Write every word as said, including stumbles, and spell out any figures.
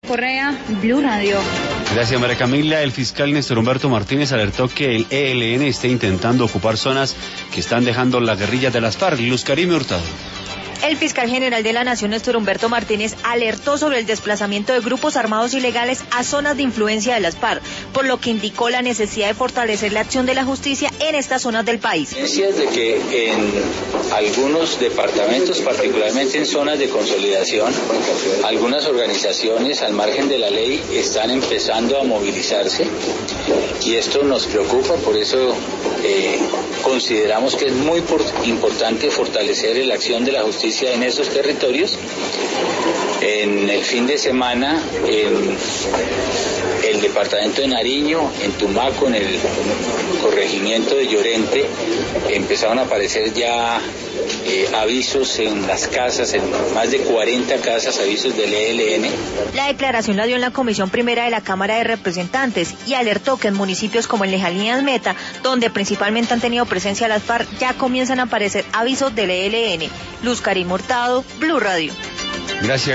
Correa, Blue Radio. Gracias, María Camila. El fiscal Néstor Humberto Martínez alertó que el E L N está intentando ocupar zonas que están dejando la guerrilla de las FARC. Luz Karime Hurtado. El fiscal general de la Nación, Néstor Humberto Martínez, alertó sobre el desplazamiento de grupos armados ilegales a zonas de influencia de las FARC, por lo que indicó la necesidad de fortalecer la acción de la justicia en estas zonas del país. De que en algunos departamentos, particularmente en zonas de consolidación, algunas organizaciones al margen de la ley están empezando a movilizarse y esto nos preocupa, por eso eh, consideramos que es muy importante fortalecer la acción de la justicia en esos territorios. En el fin de semana, en el departamento de Nariño, en Tumaco, en el corregimiento de Llorente, empezaron a aparecer ya eh, avisos en las casas, en más de cuarenta casas, avisos del E L N. La declaración la dio en la Comisión Primera de la Cámara de Representantes y alertó que en municipios como en Lejanías Meta, donde principalmente han tenido presencia las FARC, ya comienzan a aparecer avisos del E L N. Luz Karime Hurtado, Blue Radio. Gracias.